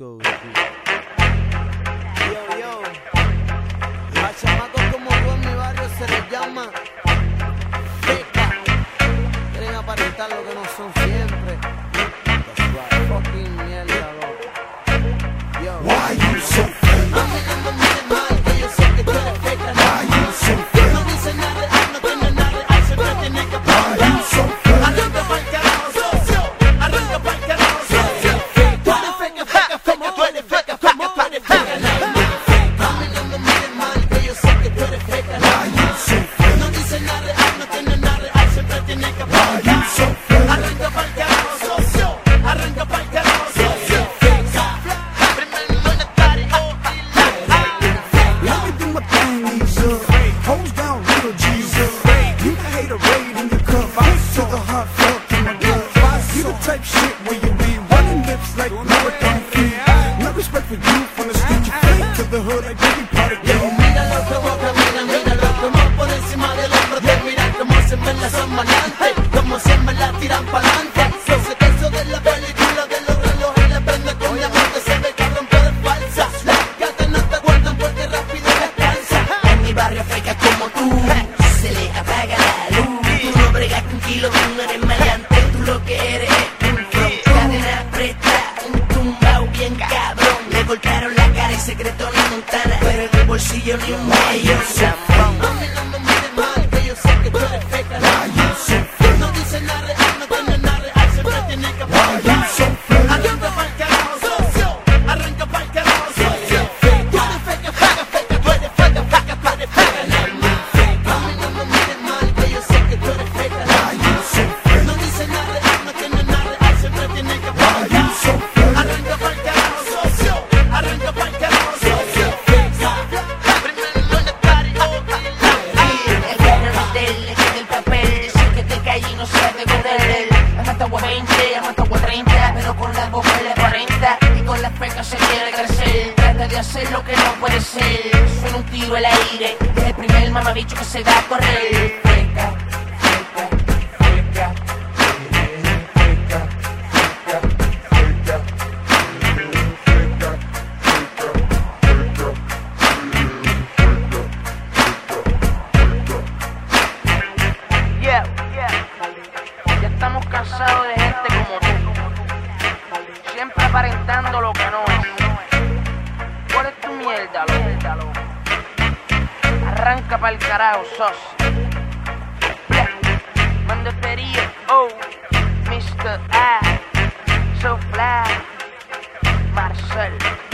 go. Yo. A chamacos como tú en mi barrio se les llama feca. Quieren aparentar lo que no son siempre. Fucking mierda, loco. Yo. Why you so fake? A mí no me mires mal, que yo sé que tú eres feca. Why you so fake? No dice nada real, no tiene nada real, siempre tiene que Why you so fake? arranca pa'l carajo, socio. Arranca pa'l carajo, socio. Tú eres feca, feca, feca, tú eres feca, feca, tú eres feca. A mí no me mires mal, que yo sé que tú eres feca. Why you so fake? No dice nada real, no tiene nada real, siempre tiene que Why you so fake? arranca pa'l carajo, socio. Arranca pa'l carajo, socio. Primero monetario, Let me do my thing, Lisa. Hoes down, little Jesus. You can hate a raid in your cup. I took a hot fuck in my gut. You the type shit where you be running lips like marathon feet. No respect for you from the street. You fake to the hood like baby part of you. mira lo que vos caminas, mira lo que vos por encima del hombro te miran como siempre la son malantes, como siempre la tiran pa'lante. Yo sé que eso de la película de los relojes le prende con diamante, se ve cabrón pero es falsa. Las gatas no te aguantan porque rápido les cansa. En mi barrio feca como tú, se le apaga la luz. Tú no bregas con kilo, tú no eres maleante, tú lo que eres es un flow. Cadena preta, un tumbao bien cabrón. Le voltearon la cara y secreto ni Montana, pero en el bolsillo ni un medio. A mí no me mires mal, que yo sé que tú eres feca. Why you so fake? No dice nada real, no tiene nada real, siempre tiene que Why you so fake? arranca pa'l carajo, socio. Arranca pa'l carajo, socio. Tú eres feca, feca, feca, tú eres feca, feca, tú eres feca. A mí no me mires mal, que yo sé que tú eres feca. Why you so fake? No dice nada real, no tiene nada real, siempre tiene que Why you so fake? arranca pa'l carajo, socio. Arranca pa'l carajo, socio. Primero monetario, El perro no te le queda el papel. Si que te cae y no sabe poner. Ha matado a 20, ha matado a 30, pero con la boca le 40 y con las pecas se quiere crecer. Trata de hacer lo que no puede ser. Suena un tiro al aire, es el primer mamabicho que se da a correr. Feca, feca, feca. Yeah, ya estamos cansados de gente como tú, siempre aparentando lo que no es. ¿Cuál es tu mierda, loco? Arranca pa'l carajo, sos. Mando perío, oh, Mr. A, so fly, Marcel.